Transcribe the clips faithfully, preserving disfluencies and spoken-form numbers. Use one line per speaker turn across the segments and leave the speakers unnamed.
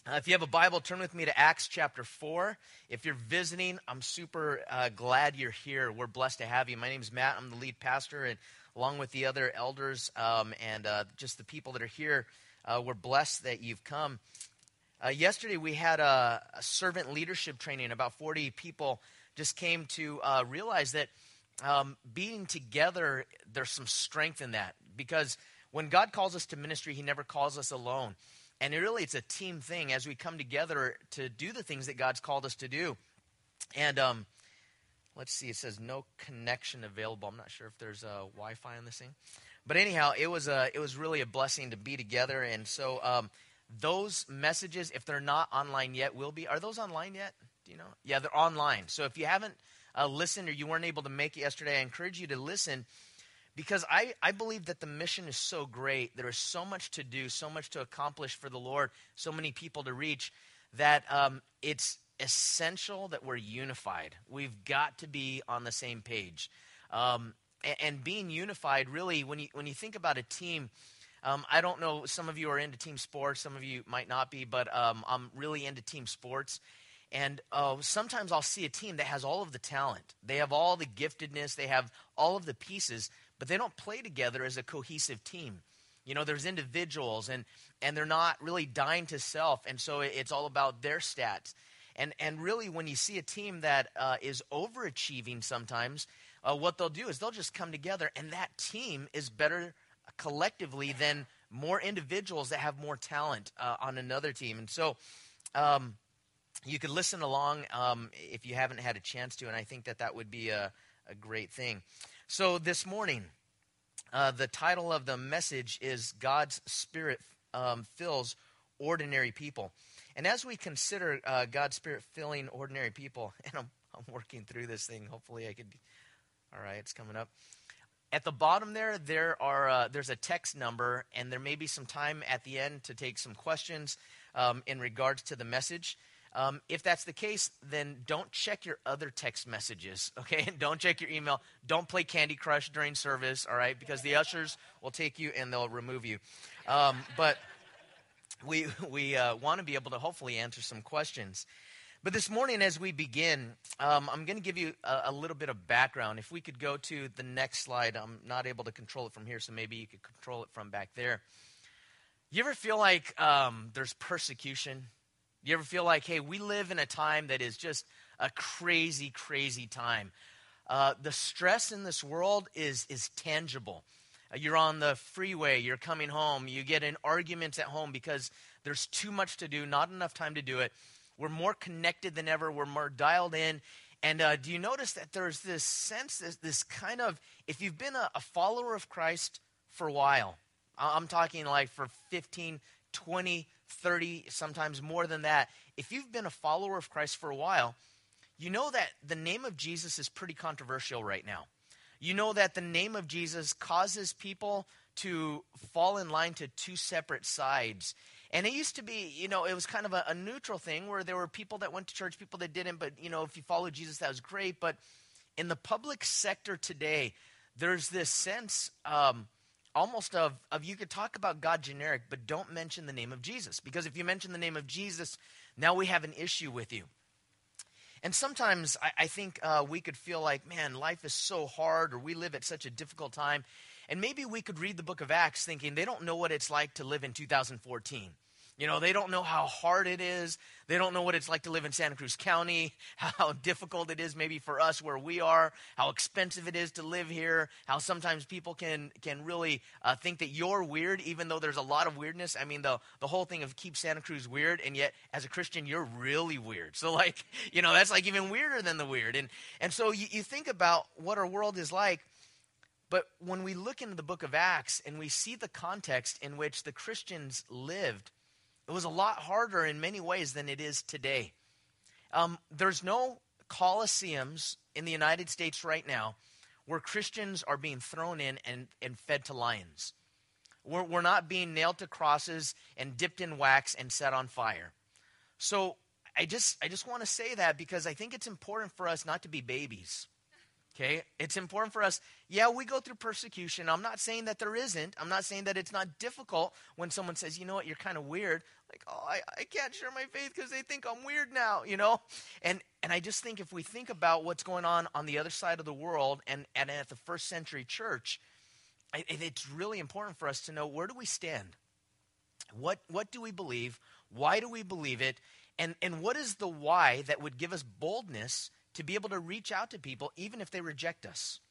Uh, if you have a Bible, turn with me to Acts chapter four. If you're visiting, I'm super uh, glad you're here. We're blessed to have you. My name is Matt. I'm the lead pastor, and along with the other elders um, and uh, just the people that are here, uh, we're blessed that you've come. Uh, yesterday, we had a, a servant leadership training. About forty people just came to uh, realize that um, being together, there's some strength in that. Because when God calls us to ministry, he never calls us alone. And it really, it's a team thing as we come together to do the things that God's called us to do. And um, let's see, it says no connection available. I'm not sure if there's a Wi-Fi on this thing. But anyhow, it was a, it was really a blessing to be together. And so um, those messages, if they're not online yet, will be. Are those online yet? Do you know? Yeah, they're online. So if you haven't uh, listened or you weren't able to make it yesterday, I encourage you to listen. Because I, I believe that the mission is so great. There is so much to do, so much to accomplish for the Lord, so many people to reach, that um, it's essential that we're unified. We've got to be on the same page. Um, and, and being unified, really, when you, when you think about a team, um, I don't know, some of you are into team sports, some of you might not be, but um, I'm really into team sports. And uh, sometimes I'll see a team that has all of the talent. They have all the giftedness. They have all of the pieces, but they don't play together as a cohesive team. You know, there's individuals, and and they're not really dying to self, and so it's all about their stats. And and really, when you see a team that uh, is overachieving sometimes, uh, what they'll do is they'll just come together, and that team is better collectively than more individuals that have more talent uh, on another team. And so um, you could listen along um, if you haven't had a chance to, and I think that that would be a, a great thing. So this morning, uh, the title of the message is God's Spirit um, Fills Ordinary People. And as we consider uh, God's Spirit filling ordinary people, and I'm, I'm working through this thing, hopefully I could, all right, it's coming up. At the bottom there, there are uh, there's a text number, and there may be some time at the end to take some questions um, in regards to the message. Um, if that's the case, then don't check your other text messages, okay? Don't check your email. Don't play Candy Crush during service, all right? Because the ushers will take you and they'll remove you. Um, but we we uh, want to be able to hopefully answer some questions. But this morning as we begin, um, I'm going to give you a, a little bit of background. If we could go to the next slide. I'm not able to control it from here, so maybe you could control it from back there. You ever feel like um, there's persecution? You ever feel like, hey, we live in a time that is just a crazy, crazy time. Uh, the stress in this world is is tangible. Uh, you're on the freeway, you're coming home, you get in arguments at home because there's too much to do, not enough time to do it. We're more connected than ever. We're more dialed in. And uh, do you notice that there's this sense, this, this kind of, if you've been a, a follower of Christ for a while, I'm talking like for fifteen, twenty, thirty, sometimes more than that. If you've been a follower of Christ for a while, you know that the name of Jesus is pretty controversial right now. You know that the name of Jesus causes people to fall in line to two separate sides. And it used to be, you know, it was kind of a, a neutral thing where there were people that went to church, people that didn't. But, you know, if you followed Jesus, that was great. But in the public sector today, there's this sense um, almost of, of you could talk about God generic, but don't mention the name of Jesus. Because if you mention the name of Jesus, now we have an issue with you. And sometimes I, I think uh, we could feel like, man, life is so hard, or we live at such a difficult time. And maybe we could read the book of Acts thinking they don't know what it's like to live in two thousand fourteen. You know, they don't know how hard it is. They don't know what it's like to live in Santa Cruz County, how difficult it is maybe for us where we are, how expensive it is to live here, how sometimes people can can really uh, think that you're weird, even though there's a lot of weirdness. I mean, the, the whole thing of keep Santa Cruz weird, and yet as a Christian, you're really weird. So like, you know, that's like even weirder than the weird. And, and so you, you think about what our world is like. But when we look into the book of Acts and we see the context in which the Christians lived, it was a lot harder in many ways than it is today. Um, there's no coliseums in the United States right now where Christians are being thrown in and, and fed to lions. We're, we're not being nailed to crosses and dipped in wax and set on fire. So I just I just want to say that because I think it's important for us not to be babies. Okay, it's important for us. Yeah, we go through persecution. I'm not saying that there isn't. I'm not saying that it's not difficult when someone says, you know what, you're kind of weird. Like, oh, I, I can't share my faith because they think I'm weird now, you know? And and I just think if we think about what's going on on the other side of the world and, and at the first century church, I, it's really important for us to know, where do we stand? What what do we believe? Why do we believe it? And and what is the why that would give us boldness to be able to reach out to people even if they reject us?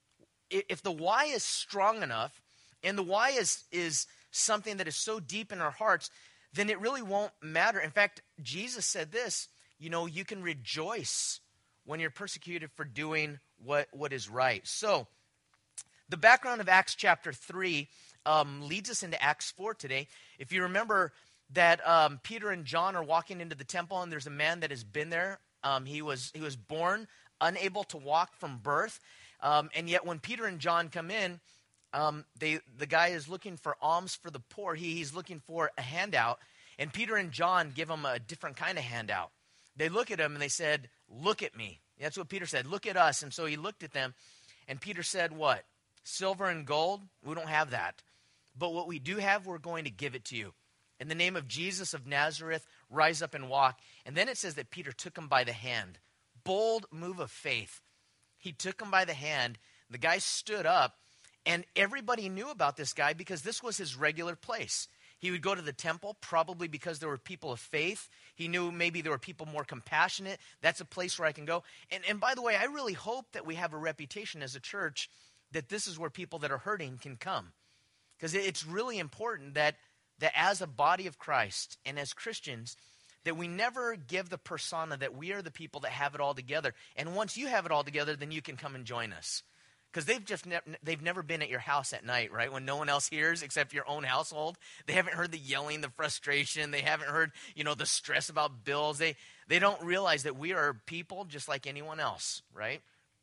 If the why is strong enough, and the why is, is something that is so deep in our hearts, then it really won't matter. In fact, Jesus said this, you know, you can rejoice when you're persecuted for doing what, what is right. So the background of Acts chapter three um, leads us into Acts four today. If you remember that um, Peter and John are walking into the temple, and there's a man that has been there. Um, he was he was born unable to walk from birth, um, and yet when Peter and John come in, um, they the guy is looking for alms for the poor. He, he's looking for a handout, and Peter and John give him a different kind of handout. They look at him and they said, "Look at me." That's what Peter said. "Look at us." And so he looked at them, and Peter said, "What? Silver and gold? We don't have that, but what we do have, we're going to give it to you. In the name of Jesus of Nazareth, rise up and walk." And then it says that Peter took him by the hand. Bold move of faith. He took him by the hand. The guy stood up, and everybody knew about this guy because this was his regular place. He would go to the temple, probably because there were people of faith. He knew maybe there were people more compassionate. That's a place where I can go. And, and by the way, I really hope that we have a reputation as a church that this is where people that are hurting can come. Because it's really important that that as a body of Christ and as Christians, that we never give the persona that we are the people that have it all together. And once you have it all together, then you can come and join us. Because they've just ne- they've never been at your house at night, right? When no one else hears except your own household. They haven't heard the yelling, the frustration. They haven't heard, you know, the stress about bills. They they don't realize that we are people just like anyone else, right?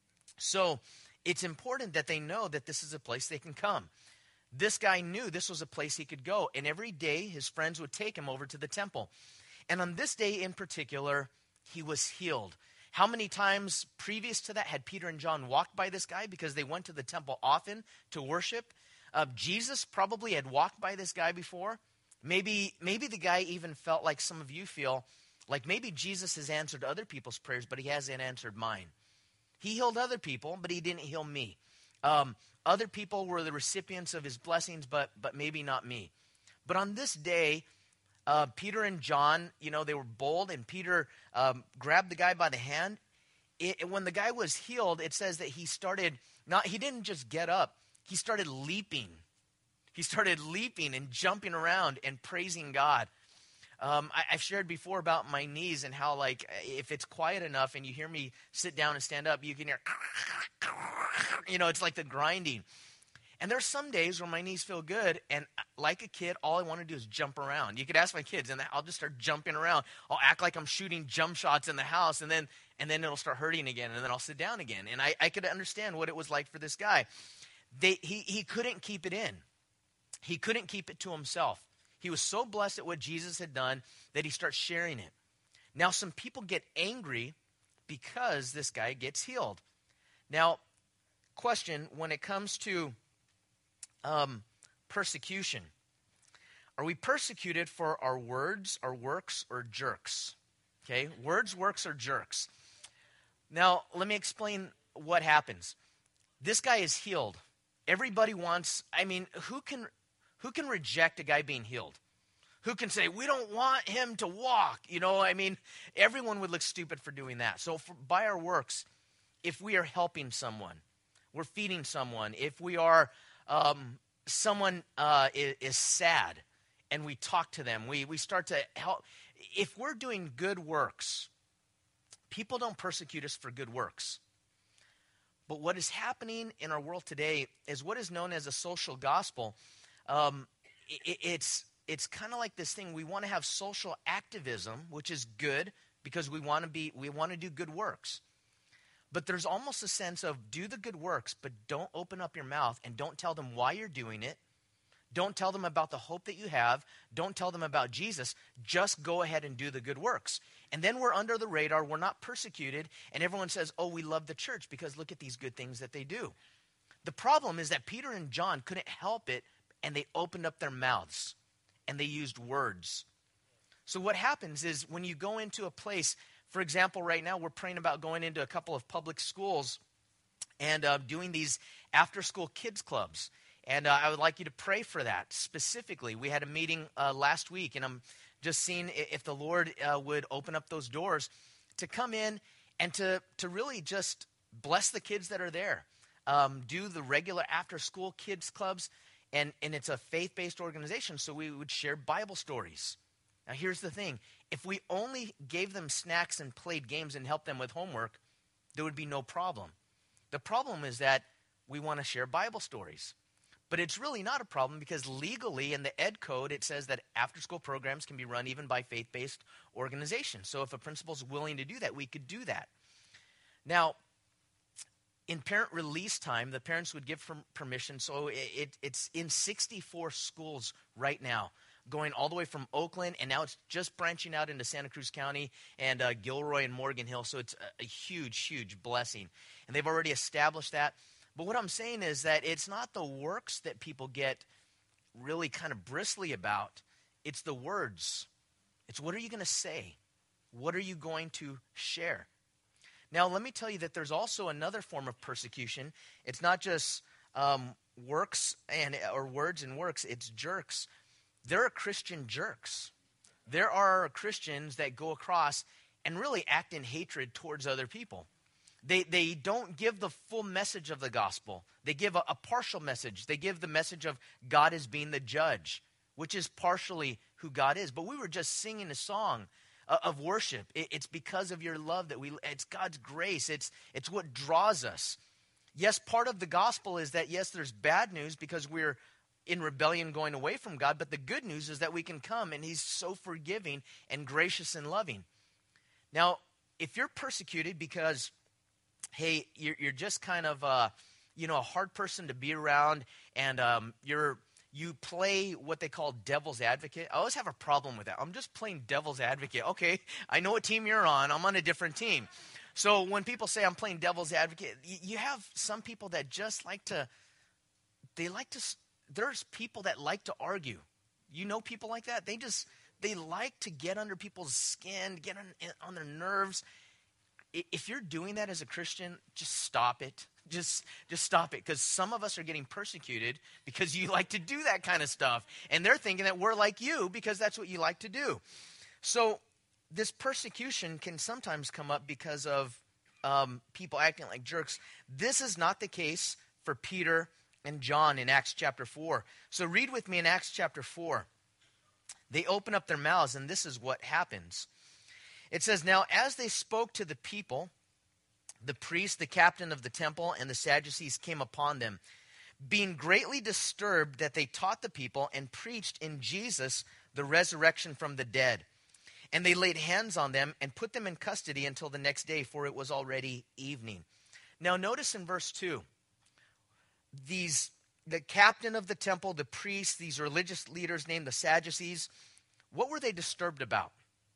So it's important that they know that this is a place they can come. This guy knew this was a place he could go. And every day, his friends would take him over to the temple. And on this day in particular, he was healed. How many times previous to that had Peter and John walked by this guy because they went to the temple often to worship? Uh, Jesus probably had walked by this guy before. Maybe, maybe the guy even felt like some of you feel, like maybe Jesus has answered other people's prayers, but he hasn't answered mine. He healed other people, but he didn't heal me. Um, other people were the recipients of his blessings, but but maybe not me. But on this day, uh, Peter and John, you know, they were bold, and Peter um, grabbed the guy by the hand. It, when the guy was healed, it says that he started, not he didn't just get up, he started leaping. He started leaping and jumping around and praising God. Um, I, I've shared before about my knees and how, like, if it's quiet enough and you hear me sit down and stand up, you can hear, you know, it's like the grinding. And there's some days where my knees feel good, and like a kid, all I want to do is jump around. You could ask my kids, and I'll just start jumping around. I'll act like I'm shooting jump shots in the house, and then and then it'll start hurting again, and then I'll sit down again. And I, I could understand what it was like for this guy. They, he, he couldn't keep it in. He couldn't keep it to himself. He was so blessed at what Jesus had done that he starts sharing it. Now, some people get angry because this guy gets healed. Now, question, when it comes to um, persecution, are we persecuted for our words, our works, or jerks? Okay, words, works, or jerks. Now, let me explain what happens. This guy is healed. Everybody wants, I mean, who can... Who can reject a guy being healed? Who can say, we don't want him to walk? You know, I mean, everyone would look stupid for doing that. So for, by our works, if we are helping someone, we're feeding someone, if we are, um, someone uh, is, is sad and we talk to them, we, we start to help. If we're doing good works, people don't persecute us for good works. But what is happening in our world today is what is known as a social gospel. Um, it, it's it's kind of like this thing. We want to have social activism, which is good because we want to be we want to do good works. But there's almost a sense of do the good works, but don't open up your mouth and don't tell them why you're doing it. Don't tell them about the hope that you have. Don't tell them about Jesus. Just go ahead and do the good works. And then we're under the radar. We're not persecuted. And everyone says, oh, we love the church because look at these good things that they do. The problem is that Peter and John couldn't help it, and they opened up their mouths, and they used words. So what happens is when you go into a place, for example, right now we're praying about going into a couple of public schools and uh, doing these after-school kids clubs. And uh, I would like you to pray for that specifically. We had a meeting uh, last week, and I'm just seeing if the Lord uh, would open up those doors to come in and to, to really just bless the kids that are there. Um, do the regular after-school kids clubs, and, and it's a faith-based organization, so we would share Bible stories. Now, here's the thing. If we only gave them snacks and played games and helped them with homework, there would be no problem. The problem is that we want to share Bible stories. But it's really not a problem because legally in the Ed Code, it says that after-school programs can be run even by faith-based organizations. So if a principal is willing to do that, we could do that. Now, in parent release time, the parents would give permission. So it, it, it's in sixty-four schools right now, going all the way from Oakland, and now it's just branching out into Santa Cruz County and uh, Gilroy and Morgan Hill. So it's a, a huge, huge blessing. And they've already established that. But what I'm saying is that it's not the works that people get really kind of bristly about. It's the words. It's what are you going to say? What are you going to share? Now, let me tell you that there's also another form of persecution. It's not just um, works and or words and works. It's jerks. There are Christian jerks. There are Christians that go across and really act in hatred towards other people. They they don't give the full message of the gospel. They give a, a partial message. They give the message of God as being the judge, which is partially who God is. But we were just singing a song uh, of worship. It, it's because of your love that we, it's God's grace. It's, it's what draws us. Yes, part of the gospel is that, yes, there's bad news because we're in rebellion going away from God. But the good news is that we can come and he's so forgiving and gracious and loving. Now, if you're persecuted because hey, you're, you're just kind of, uh, you know, a hard person to be around, and um, you're you play what they call devil's advocate. I always have a problem with that. I'm just playing devil's advocate. Okay, I know what team you're on. I'm on a different team. So when people say I'm playing devil's advocate, you, you have some people that just like to, they like to, there's people that like to argue. You know people like that? They just, they like to get under people's skin, get on, on their nerves. If you're doing that as a Christian, just stop it. Just just stop it. Because some of us are getting persecuted because you like to do that kind of stuff. And they're thinking that we're like you because that's what you like to do. So this persecution can sometimes come up because of um, people acting like jerks. This is not the case for Peter and John in Acts chapter four. So read with me in Acts chapter four. They open up their mouths, and this is what happens. It says, now as they spoke to the people, the priest, the captain of the temple, and the Sadducees came upon them, being greatly disturbed that they taught the people and preached in Jesus the resurrection from the dead. And they laid hands on them and put them in custody until the next day, for it was already evening. Now notice in verse two, these the captain of the temple, the priest, these religious leaders named the Sadducees, what were they disturbed about?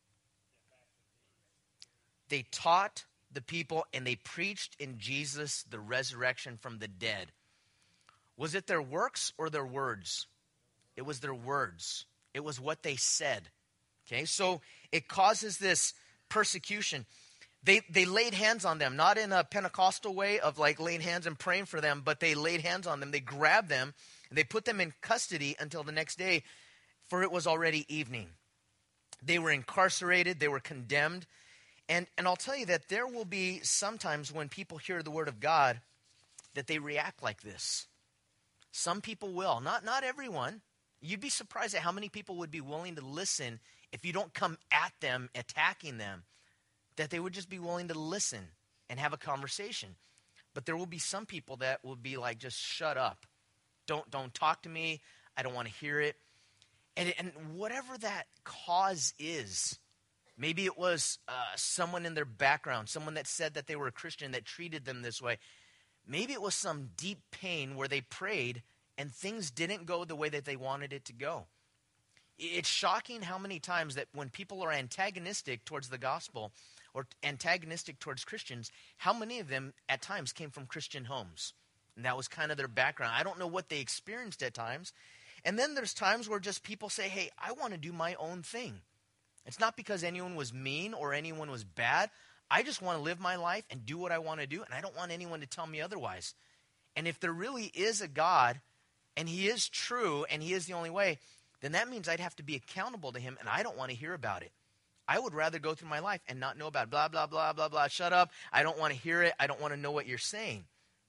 They taught the people and they preached in Jesus the resurrection from the dead. Was it their works or their words? It was their words. It was what they said. Okay, so it causes this persecution. They they laid hands on them, not in a Pentecostal way of like laying hands and praying for them, but they laid hands on them. They grabbed them and they put them in custody until the next day, for it was already evening. They were incarcerated. They were condemned. And and I'll tell you that there will be sometimes when people hear the word of God that they react like this. Some people will. Not not everyone. You'd be surprised at how many people would be willing to listen if you don't come at them, attacking them, that they would just be willing to listen and have a conversation. But there will be some people that will be like, just shut up. Don't don't talk to me. I don't want to hear it. And, and whatever that cause is, maybe it was uh, someone in their background, someone that said that they were a Christian that treated them this way. Maybe it was some deep pain where they prayed and things didn't go the way that they wanted it to go. It's shocking how many times that when people are antagonistic towards the gospel or antagonistic towards Christians, how many of them at times came from Christian homes. And that was kind of their background. I don't know what they experienced at times. And then there's times where just people say, hey, I want to do my own thing. It's not because anyone was mean or anyone was bad. I just want to live my life and do what I want to do, and I don't want anyone to tell me otherwise. And if there really is a God, and he is true, and he is the only way, then that means I'd have to be accountable to him, and I don't want to hear about it. I would rather go through my life and not know about it. Blah, blah, blah, blah, blah. Shut up. I don't want to hear it. I don't want to know what you're saying.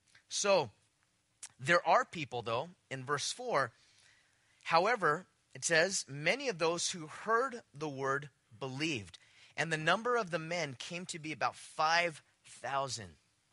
So there are people, though, in verse four. However, it says, many of those who heard the word believed, and the number of the men came to be about five thousand.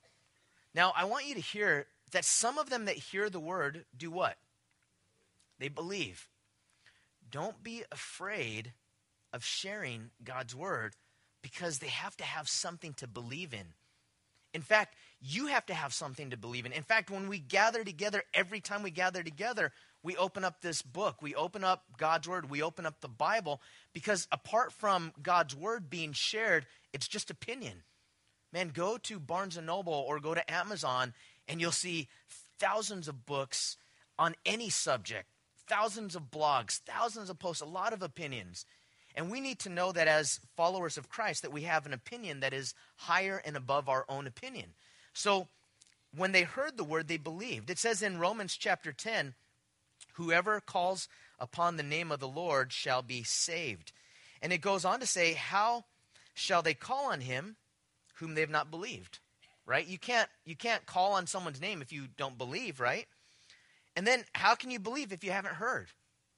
Now, I want you to hear that some of them that hear the word do what? They believe. Don't be afraid of sharing God's word because they have to have something to believe in. In fact, you have to have something to believe in. In fact, when we gather together, every time we gather together, we open up this book. We open up God's word. We open up the Bible because apart from God's word being shared, it's just opinion. Man, go to Barnes and Noble or go to Amazon and you'll see thousands of books on any subject, thousands of blogs, thousands of posts, a lot of opinions. And we need to know that as followers of Christ that we have an opinion that is higher and above our own opinion. So when they heard the word, they believed. It says in Romans chapter ten, whoever calls upon the name of the Lord shall be saved. And it goes on to say, how shall they call on him whom they have not believed? Right? You can't, you can't call on someone's name if you don't believe, right? And then how can you believe if you haven't heard?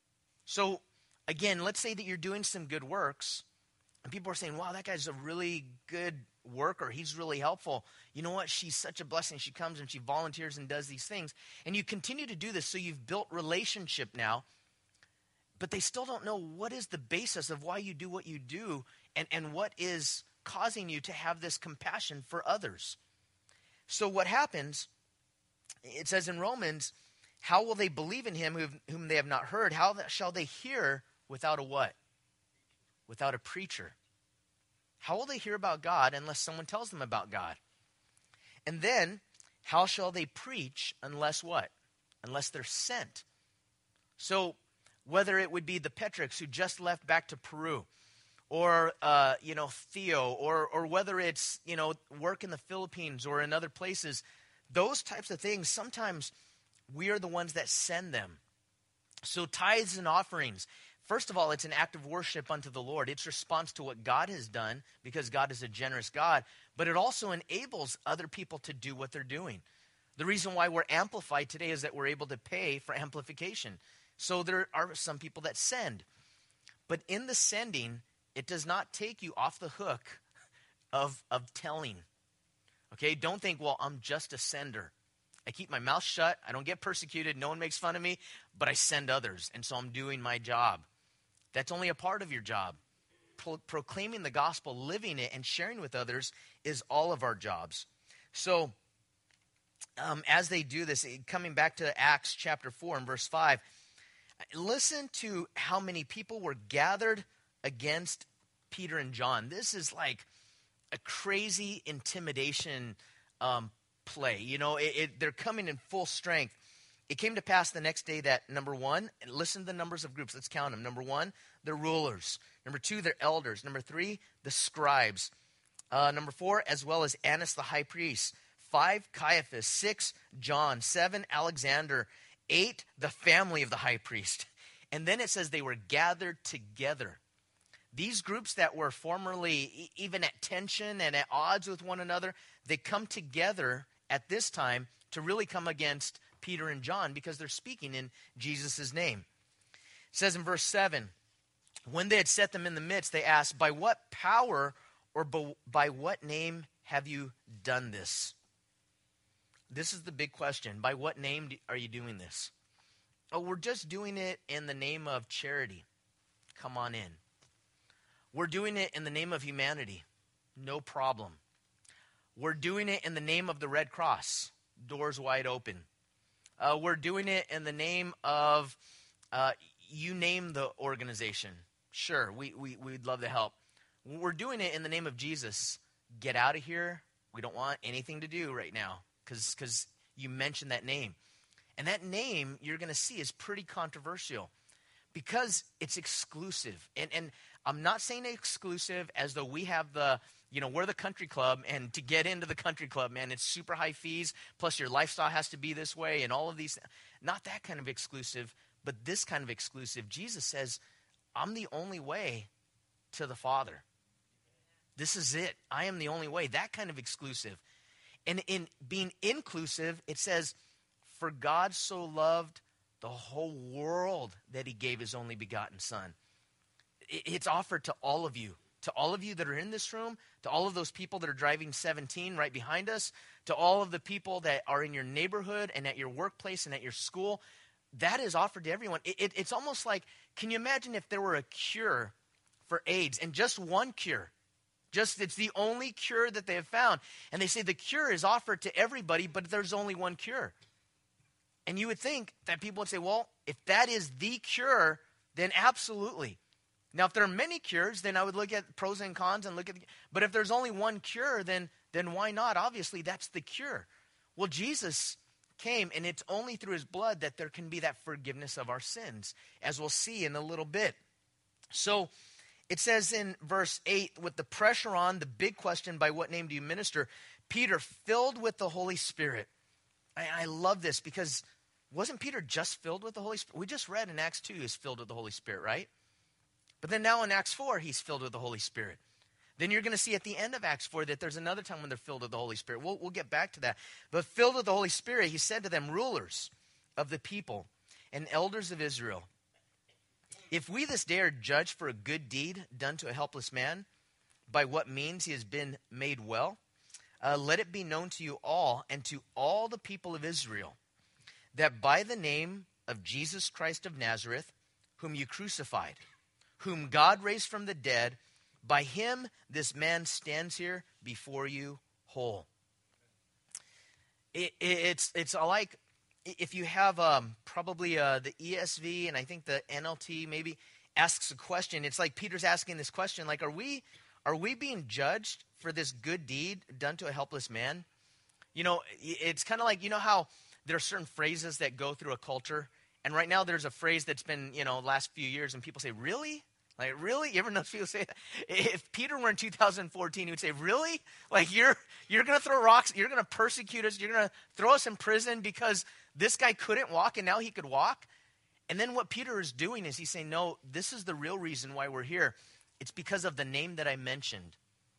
So again, let's say that you're doing some good works and people are saying, wow, that guy's a really good worker. He's really helpful. You know what? She's such a blessing. She comes and she volunteers and does these things. And you continue to do this. So you've built relationship now, but they still don't know what is the basis of why you do what you do and, and what is causing you to have this compassion for others. So what happens, it says in Romans, how will they believe in him whom, whom they have not heard? How shall they hear without a what? Without a preacher. How will they hear about God unless someone tells them about God? And then, how shall they preach unless what? Unless they're sent. So, whether it would be the Petricks who just left back to Peru, or, uh, you know, Theo, or or whether it's, you know, work in the Philippines or in other places, those types of things, sometimes we are the ones that send them. So tithes and offerings, first of all, it's an act of worship unto the Lord. It's response to what God has done because God is a generous God, but it also enables other people to do what they're doing. The reason why we're amplified today is that we're able to pay for amplification. So there are some people that send. But in the sending, it does not take you off the hook of, of telling. Okay, don't think, well, I'm just a sender. I keep my mouth shut. I don't get persecuted. No one makes fun of me, but I send others. And so I'm doing my job. That's only a part of your job. Pro- proclaiming the gospel, living it, and sharing with others is all of our jobs. So um, as they do this, coming back to Acts chapter four and verse five, listen to how many people were gathered against Peter and John. This is like a crazy intimidation um, play. You know, it, it, they're coming in full strength. It came to pass the next day that, number one, and listen to the numbers of groups. Let's count them. Number one, they're rulers. Number two, they're elders. Number three, the scribes. Uh, number four, as well as Annas the high priest. Five, Caiaphas. Six, John. Seven, Alexander. Eight, the family of the high priest. And then it says they were gathered together. These groups that were formerly even at tension and at odds with one another, they come together at this time to really come against Peter and John because they're speaking in Jesus' name. It says in verse seven, when they had set them in the midst, they asked, by what power or by what name have you done this? This is the big question. By what name are you doing this? Oh, we're just doing it in the name of charity. Come on in. We're doing it in the name of humanity. No problem. We're doing it in the name of the Red Cross. Doors wide open. Uh, we're doing it in the name of, uh, you name the organization. Sure, we, we, we'd love to help. We're doing it in the name of Jesus. Get out of here. We don't want anything to do right now because because you mentioned that name. And that name, you're going to see, is pretty controversial because it's exclusive. And, and I'm not saying exclusive as though we have the, you know, we're the country club, and to get into the country club, man, it's super high fees, plus your lifestyle has to be this way and all of these. Not that kind of exclusive, but this kind of exclusive. Jesus says, I'm the only way to the Father. This is it. I am the only way. That kind of exclusive. And in being inclusive, it says, for God so loved the whole world that he gave his only begotten son. It's offered to all of you, to all of you that are in this room, to all of those people that are driving seventeen right behind us, to all of the people that are in your neighborhood and at your workplace and at your school. That is offered to everyone. It, it, it's almost like, can you imagine if there were a cure for AIDS, and just one cure? Just, it's the only cure that they have found. And they say the cure is offered to everybody, but there's only one cure. And you would think that people would say, well, if that is the cure, then absolutely. Now, if there are many cures, then I would look at pros and cons and look at, the, but if there's only one cure, then then why not? Obviously, that's the cure. Well, Jesus came, and it's only through his blood that there can be that forgiveness of our sins, as we'll see in a little bit. So it says in verse eight, with the pressure on, the big question, by what name do you minister? Peter, filled with the Holy Spirit. I, I love this because wasn't Peter just filled with the Holy Spirit? We just read in Acts two, he's filled with the Holy Spirit, right? But then now in Acts four, he's filled with the Holy Spirit. Then you're going to see at the end of Acts four that there's another time when they're filled with the Holy Spirit. We'll, we'll get back to that. But filled with the Holy Spirit, he said to them, rulers of the people and elders of Israel, if we this day are judged for a good deed done to a helpless man, by what means he has been made well, uh, let it be known to you all and to all the people of Israel that by the name of Jesus Christ of Nazareth, whom you crucified, whom God raised from the dead, by him this man stands here before you whole. It, it, it's it's like if you have um, probably uh, the E S V and I think the N L T maybe asks a question. It's like Peter's asking this question, like, are we are we being judged for this good deed done to a helpless man? You know, it's kind of like, you know how there are certain phrases that go through a culture, and right now there's a phrase that's been, you know, last few years, and people say, really? Like, really? You ever know people say that? If Peter were in two thousand fourteen, he would say, really? Like, you're you're going to throw rocks, you're going to persecute us, you're going to throw us in prison because this guy couldn't walk and now he could walk? And then what Peter is doing is he's saying, no, this is the real reason why we're here. It's because of the name that I mentioned.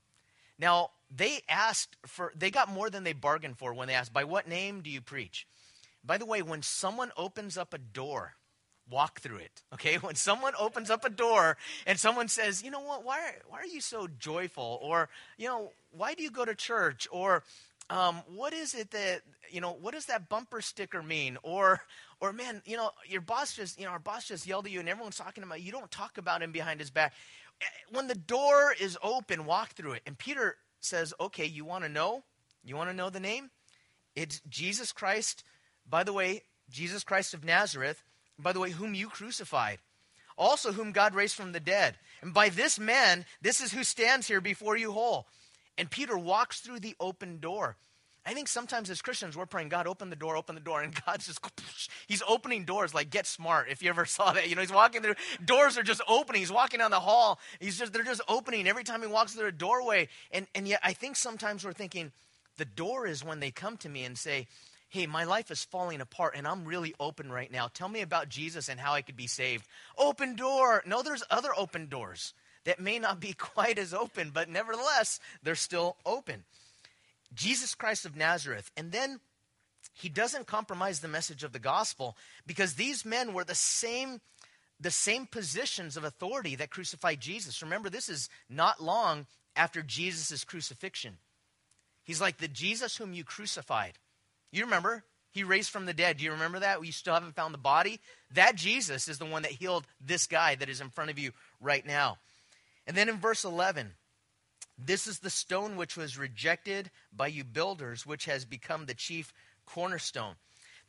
Now, they asked for, they got more than they bargained for when they asked, by what name do you preach? By the way, when someone opens up a door, walk through it, okay? When someone opens up a door and someone says, you know what, why are, why are you so joyful? Or, you know, why do you go to church? Or um, what is it that, you know, what does that bumper sticker mean? Or, or man, you know, your boss just, you know, our boss just yelled at you and everyone's talking about, you don't talk about him behind his back. When the door is open, walk through it. And Peter says, okay, you want to know? You want to know the name? It's Jesus Christ. By the way, Jesus Christ of Nazareth, by the way, whom you crucified, also whom God raised from the dead. And by this man, this is who stands here before you whole. And Peter walks through the open door. I think sometimes as Christians, we're praying, God, open the door, open the door. And God's just, he's opening doors like Get Smart, if you ever saw that. You know, he's walking through, doors are just opening. He's walking down the hall. He's just, they're just opening every time he walks through a doorway. And, and yet I think sometimes we're thinking, the door is when they come to me and say, hey, my life is falling apart and I'm really open right now. Tell me about Jesus and how I could be saved. Open door. No, there's other open doors that may not be quite as open, but nevertheless, they're still open. Jesus Christ of Nazareth. And then he doesn't compromise the message of the gospel because these men were the same, the same positions of authority that crucified Jesus. Remember, this is not long after Jesus' crucifixion. He's like the Jesus whom you crucified. You remember, he raised from the dead. Do you remember that? You still haven't found the body? That Jesus is the one that healed this guy that is in front of you right now. And then in verse eleven, this is the stone which was rejected by you builders, which has become the chief cornerstone.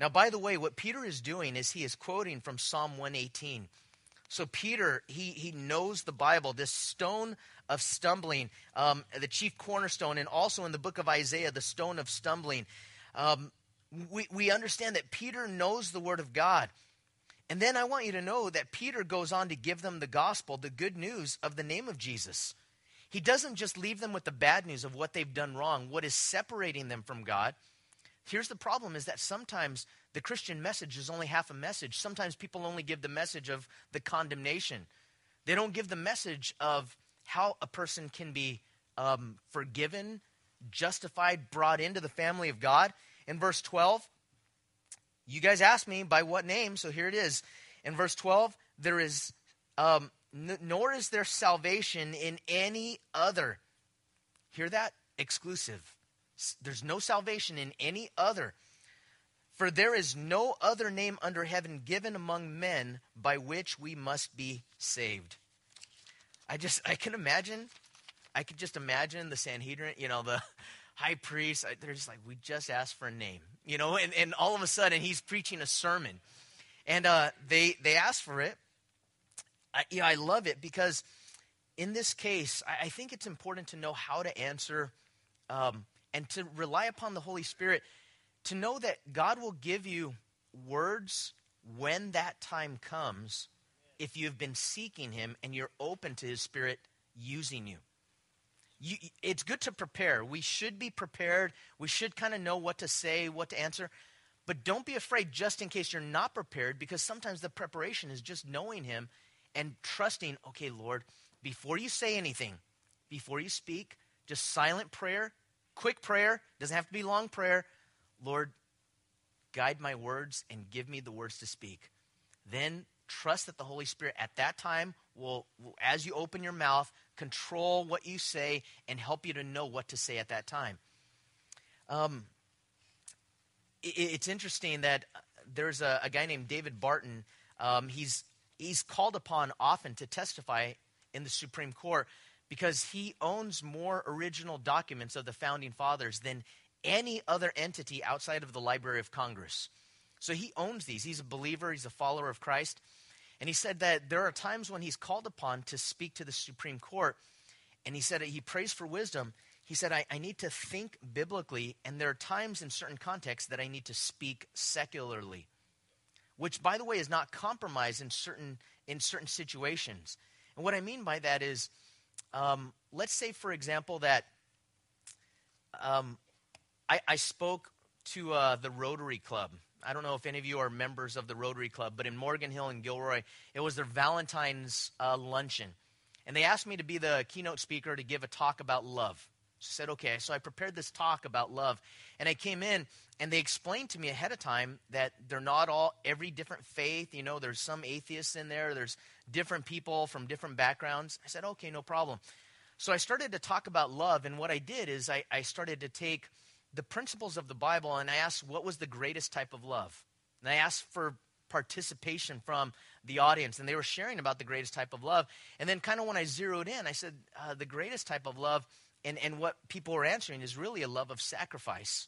Now, by the way, what Peter is doing is he is quoting from Psalm one eighteen. So Peter, he he knows the Bible, this stone of stumbling, um, the chief cornerstone, and also in the book of Isaiah, the stone of stumbling. Um, we, we understand that Peter knows the Word of God. And then I want you to know that Peter goes on to give them the gospel, the good news of the name of Jesus. He doesn't just leave them with the bad news of what they've done wrong, what is separating them from God. Here's the problem, is that sometimes the Christian message is only half a message. Sometimes people only give the message of the condemnation. They don't give the message of how a person can be um, forgiven, justified, brought into the family of God. In verse twelve, you guys asked me by what name, so here it is. In verse twelve, there is, um, n- nor is there salvation in any other. Hear that? Exclusive. There's no salvation in any other. For there is no other name under heaven given among men by which we must be saved. I just, I can imagine, I could just imagine the Sanhedrin, you know, the high priest, they're just like, we just asked for a name, you know, and, and all of a sudden he's preaching a sermon. And uh, they, they asked for it. I, you know, I love it because in this case, I, I think it's important to know how to answer um, and to rely upon the Holy Spirit to know that God will give you words when that time comes if you've been seeking him and you're open to his Spirit using you. you it's good to prepare. We should be prepared. We should kind of know what to say, what to answer. But don't be afraid just in case you're not prepared, because sometimes the preparation is just knowing him and trusting, okay, Lord, before you say anything, before you speak, just silent prayer, quick prayer, doesn't have to be long prayer. Lord, guide my words and give me the words to speak. Then trust that the Holy Spirit at that time will, will, as you open your mouth, control what you say and help you to know what to say at that time. Um, it, it's interesting that there's a, a guy named David Barton. Um, he's he's called upon often to testify in the Supreme Court because he owns more original documents of the Founding Fathers than any other entity outside of the Library of Congress. So he owns these. He's a believer. He's a follower of Christ. And he said that there are times when he's called upon to speak to the Supreme Court. And he said that he prays for wisdom. He said, I, I need to think biblically, and there are times in certain contexts that I need to speak secularly, which, by the way, is not compromised in certain in certain situations. And what I mean by that is, um, let's say, for example, that um, I, I spoke to uh, the Rotary Club. I don't know if any of you are members of the Rotary Club, but in Morgan Hill and Gilroy, it was their Valentine's uh, luncheon. And they asked me to be the keynote speaker to give a talk about love. So I said, okay. So I prepared this talk about love. And I came in, and they explained to me ahead of time that they're not all, every different faith. You know, there's some atheists in there. There's different people from different backgrounds. I said, okay, no problem. So I started to talk about love. And what I did is I, I started to take the principles of the Bible, and I asked what was the greatest type of love. And I asked for participation from the audience, and they were sharing about the greatest type of love. And then kind of when I zeroed in, I said uh, the greatest type of love, and, and what people were answering is really a love of sacrifice.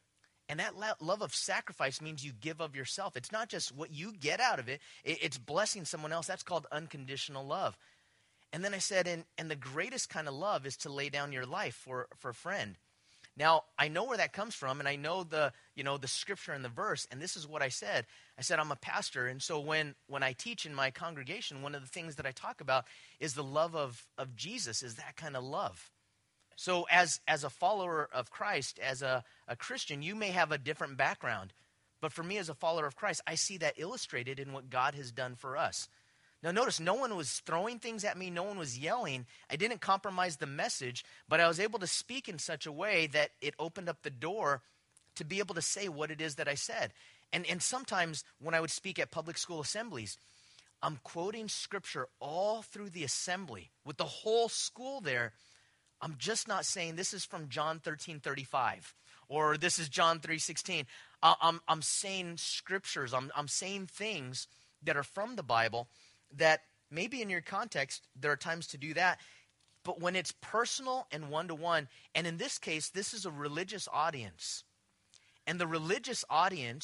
And that lo- love of sacrifice means you give of yourself. It's not just what you get out of it. it it's blessing someone else. That's called unconditional love. And then I said, and, and the greatest kind of love is to lay down your life for, for a friend. Now, I know where that comes from, and I know the, you know, the scripture and the verse, and this is what I said. I said, I'm a pastor, and so when, when I teach in my congregation, one of the things that I talk about is the love of, of Jesus, is that kind of love. So as, as a follower of Christ, as a, a Christian, you may have a different background, but for me as a follower of Christ, I see that illustrated in what God has done for us. Now notice, no one was throwing things at me. No one was yelling. I didn't compromise the message, but I was able to speak in such a way that it opened up the door to be able to say what it is that I said. And, and sometimes when I would speak at public school assemblies, I'm quoting scripture all through the assembly with the whole school there. I'm just not saying this is from John thirteen thirty-five or this is John three sixteen. Uh, I'm, I'm saying scriptures. I'm, I'm saying things that are from the Bible that maybe in your context, there are times to do that. But when it's personal and one-to-one, and in this case, this is a religious audience. And the religious audience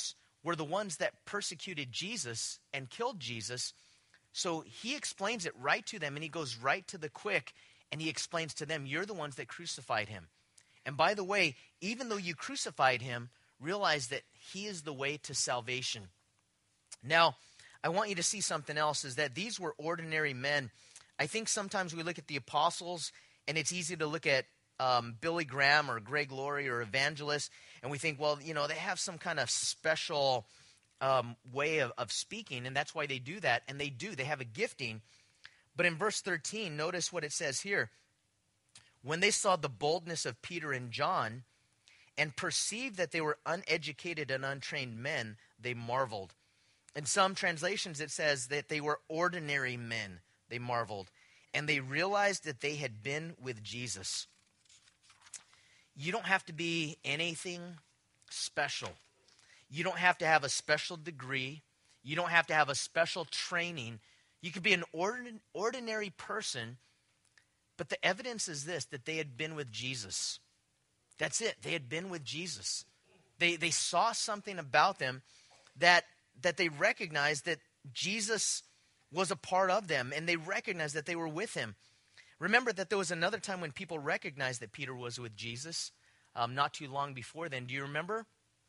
were the ones that persecuted Jesus and killed Jesus. So he explains it right to them, and he goes right to the quick, and he explains to them, you're the ones that crucified him. And by the way, even though you crucified him, realize that he is the way to salvation. Now, I want you to see something else, is that these were ordinary men. I think sometimes we look at the apostles, and it's easy to look at um, Billy Graham or Greg Laurie or evangelists, and we think, well, you know, they have some kind of special um, way of, of speaking, and that's why they do that. And they do. They have a gifting. But in verse thirteen, notice what it says here. When they saw the boldness of Peter and John and perceived that they were uneducated and untrained men, they marveled. In some translations, it says that they were ordinary men. They marveled. And they realized that they had been with Jesus. You don't have to be anything special. You don't have to have a special degree. You don't have to have a special training. You could be an ordin- ordinary person, but the evidence is this, that they had been with Jesus. That's it. They had been with Jesus. They they saw something about them that that they recognized that Jesus was a part of them, and they recognized that they were with him. Remember that there was another time when people recognized that Peter was with Jesus, um, not too long before then. Do you remember?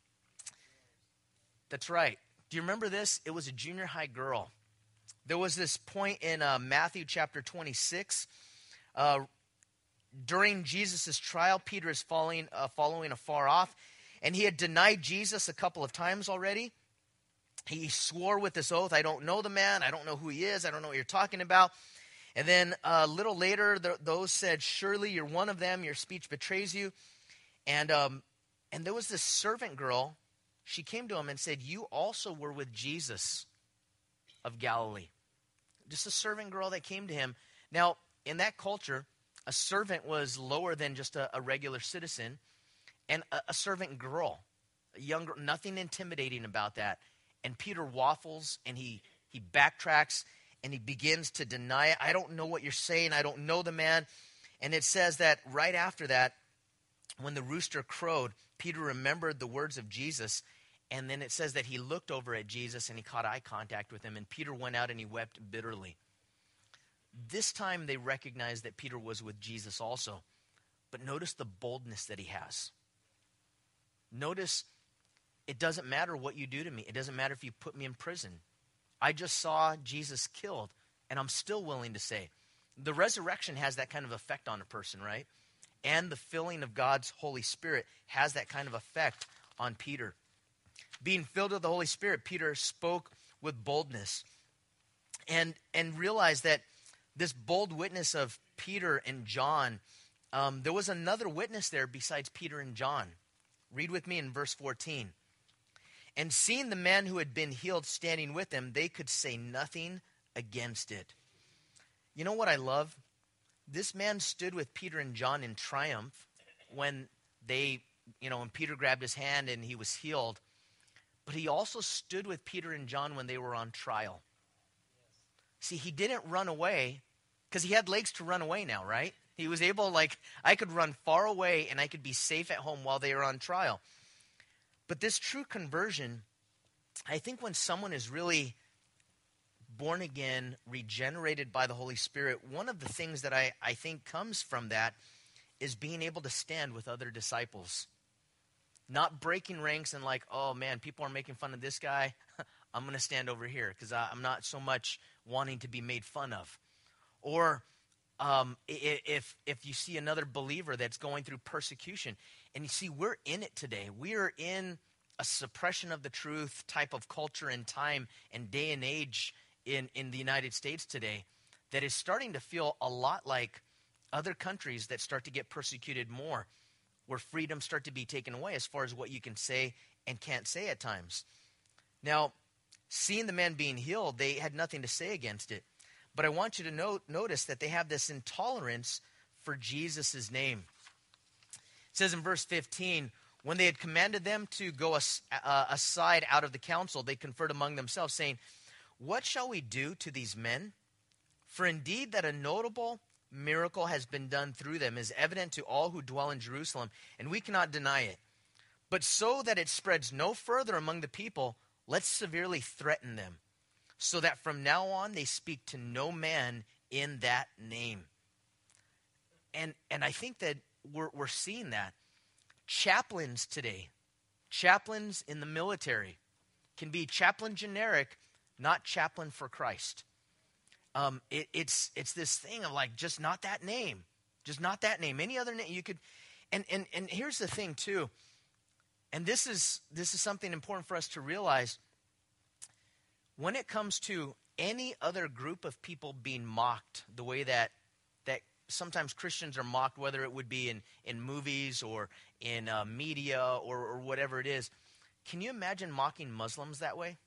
That's right. Do you remember this? It was a junior high girl. There was this point in uh, Matthew chapter twenty-six. Uh, during Jesus' trial, Peter is following, uh, following afar off, and he had denied Jesus a couple of times already. He swore with this oath, I don't know the man, I don't know who he is, I don't know what you're talking about. And then uh, a little later, th- those said, surely you're one of them, your speech betrays you. And um, and there was this servant girl, she came to him and said, you also were with Jesus of Galilee. Just a servant girl that came to him. Now, in that culture, a servant was lower than just a, a regular citizen, and a, a servant girl, a young girl, nothing intimidating about that. And Peter waffles, and he, he backtracks, and he begins to deny it. I don't know what you're saying. I don't know the man. And it says that right after that, when the rooster crowed, Peter remembered the words of Jesus, and then it says that he looked over at Jesus, and he caught eye contact with him, and Peter went out and he wept bitterly. This time they recognized that Peter was with Jesus also. But notice the boldness that he has. Notice it doesn't matter what you do to me. It doesn't matter if you put me in prison. I just saw Jesus killed, and I'm still willing to say. The resurrection has that kind of effect on a person, right? And the filling of God's Holy Spirit has that kind of effect on Peter. Being filled with the Holy Spirit, Peter spoke with boldness. And, and realized that this bold witness of Peter and John, um, there was another witness there besides Peter and John. Read with me in verse fourteen. And seeing the man who had been healed standing with them, they could say nothing against it. You know what I love? This man stood with Peter and John in triumph when they, you know, when Peter grabbed his hand and he was healed. But he also stood with Peter and John when they were on trial. See, he didn't run away because he had legs to run away now, right? He was able, like, I could run far away and I could be safe at home while they were on trial. But this true conversion, I think when someone is really born again, regenerated by the Holy Spirit, one of the things that I, I think comes from that is being able to stand with other disciples. Not breaking ranks and like, oh man, people are making fun of this guy. I'm going to stand over here because I'm not so much wanting to be made fun of. Or um, if if you see another believer that's going through persecution, and you see we're in it today. We are in a suppression of the truth type of culture and time and day and age in, in the United States today that is starting to feel a lot like other countries that start to get persecuted more, where freedoms start to be taken away as far as what you can say and can't say at times. Now, seeing the man being healed, they had nothing to say against it. But I want you to note, notice that they have this intolerance for Jesus' name. It says in verse fifteen, when they had commanded them to go as, uh, aside out of the council, they conferred among themselves, saying, what shall we do to these men? For indeed that a notable miracle has been done through them is evident to all who dwell in Jerusalem, and we cannot deny it. But so that it spreads no further among the people, let's severely threaten them, so that from now on they speak to no man in that name. And and I think that we're we're seeing that. Chaplains today, chaplains in the military, can be chaplain generic, not chaplain for Christ. Um, it, it's it's this thing of like, just not that name, just not that name. Any other name you could, and and and here's the thing too, and this is this is something important for us to realize. When it comes to any other group of people being mocked, the way that that sometimes Christians are mocked, whether it would be in, in movies or in uh, media or, or whatever it is, can you imagine mocking Muslims that way?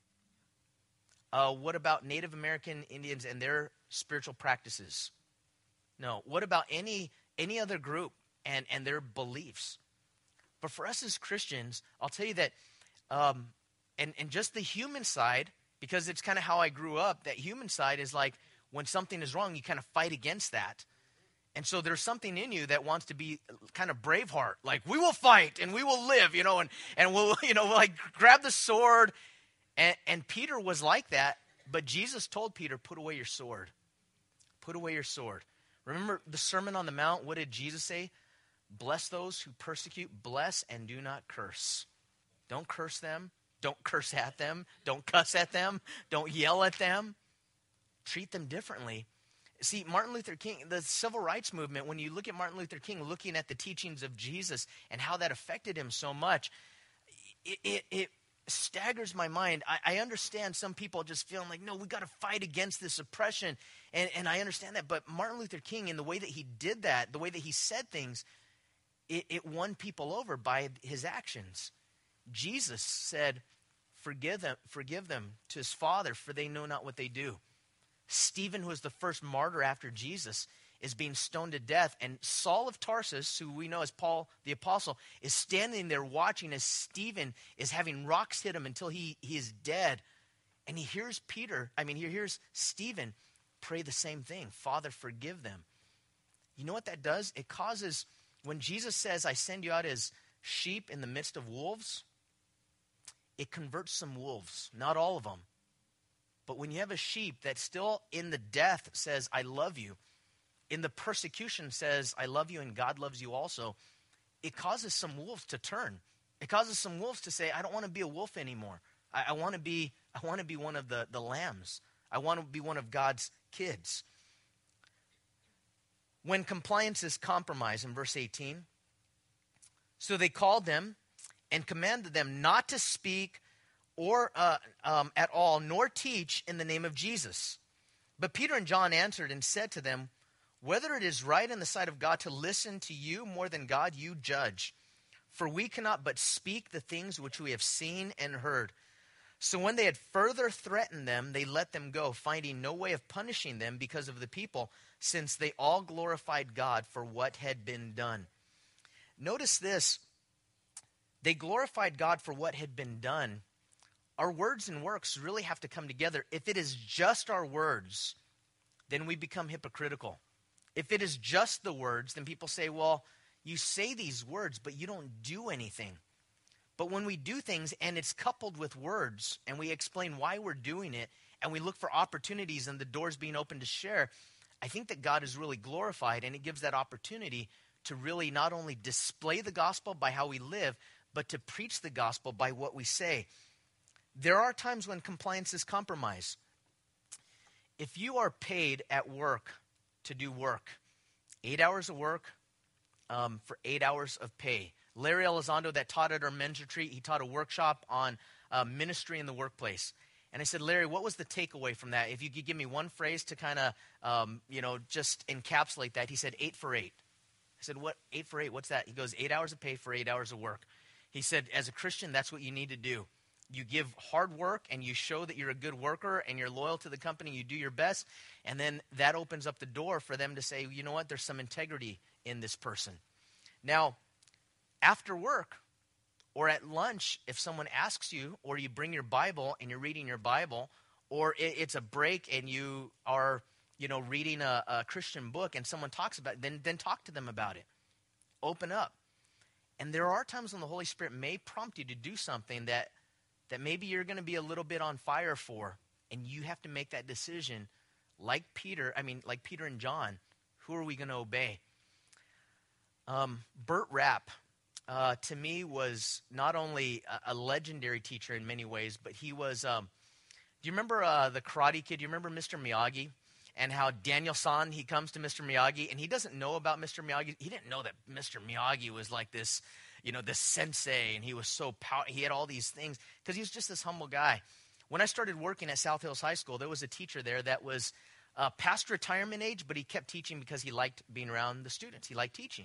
Uh, what about Native American Indians and their spiritual practices? No. What about any any other group and, and their beliefs? But for us as Christians, I'll tell you that, um, and, and just the human side, because it's kind of how I grew up, that human side is like when something is wrong, you kind of fight against that. And so there's something in you that wants to be kind of Braveheart, like we will fight and we will live, you know, and, and we'll, you know, like grab the sword. And, and Peter was like that, but Jesus told Peter, put away your sword. Put away your sword. Remember the Sermon on the Mount, what did Jesus say? Bless those who persecute, bless and do not curse. Don't curse them. Don't curse at them. Don't cuss at them. Don't yell at them. Treat them differently. See, Martin Luther King, the civil rights movement, when you look at Martin Luther King, looking at the teachings of Jesus and how that affected him so much, it, it, it staggers my mind. I, I understand some people just feeling like, no, we got to fight against this oppression. And, and I understand that. But Martin Luther King, in the way that he did that, the way that he said things, it, it won people over by his actions. Jesus said, forgive them, forgive them to his Father, for they know not what they do. Stephen, who was the first martyr after Jesus, is being stoned to death. And Saul of Tarsus, who we know as Paul the Apostle, is standing there watching as Stephen is having rocks hit him until he, he is dead. And he hears Peter, I mean, he hears Stephen pray the same thing. Father, forgive them. You know what that does? It causes, when Jesus says, I send you out as sheep in the midst of wolves, it converts some wolves, not all of them. But when you have a sheep that still in the death says, I love you, in the persecution says, I love you and God loves you also, it causes some wolves to turn. It causes some wolves to say, I don't want to be a wolf anymore. I, I want to be I want to be one of the, the lambs. I want to be one of God's kids. When compliance is compromised, in verse eighteen, so they called them and commanded them not to speak or uh, um, at all, nor teach in the name of Jesus. But Peter and John answered and said to them, whether it is right in the sight of God to listen to you more than God, you judge. For we cannot but speak the things which we have seen and heard. So when they had further threatened them, they let them go, finding no way of punishing them because of the people, since they all glorified God for what had been done. Notice this. They glorified God for what had been done. Our words and works really have to come together. If it is just our words, then we become hypocritical. If it is just the words, then people say, well, you say these words, but you don't do anything. But when we do things and it's coupled with words and we explain why we're doing it and we look for opportunities and the doors being open to share, I think that God is really glorified, and it gives that opportunity to really not only display the gospel by how we live, but to preach the gospel by what we say. There are times when compliance is compromised. If you are paid at work to do work, eight hours of work um, for eight hours of pay. Larry Elizondo, that taught at our men's retreat, he taught a workshop on uh, ministry in the workplace. And I said, Larry, what was the takeaway from that? If you could give me one phrase to kind of, um, you know, just encapsulate that. He said, eight for eight. I said, what, eight for eight? What's that? He goes, eight hours of pay for eight hours of work. He said, as a Christian, that's what you need to do. You give hard work and you show that you're a good worker and you're loyal to the company. You do your best. And then that opens up the door for them to say, you know what, there's some integrity in this person. Now, after work or at lunch, if someone asks you, or you bring your Bible and you're reading your Bible, or it, it's a break and you are, you know, reading a, a Christian book and someone talks about it, then, then talk to them about it. Open up. And there are times when the Holy Spirit may prompt you to do something that that maybe you're going to be a little bit on fire for, and you have to make that decision like Peter, I mean, like Peter and John. Who are we going to obey? Um, Burt Rapp, uh, to me, was not only a, a legendary teacher in many ways, but he was, um, do you remember uh, the Karate Kid? Do you remember Mister Miyagi? And how Daniel-san, he comes to Mister Miyagi, and he doesn't know about Mister Miyagi. He didn't know that Mister Miyagi was like this, you know, this sensei, and he was so power. He had all these things because he was just this humble guy. When I started working at South Hills High School, there was a teacher there that was uh, past retirement age, but he kept teaching because he liked being around the students. He liked teaching.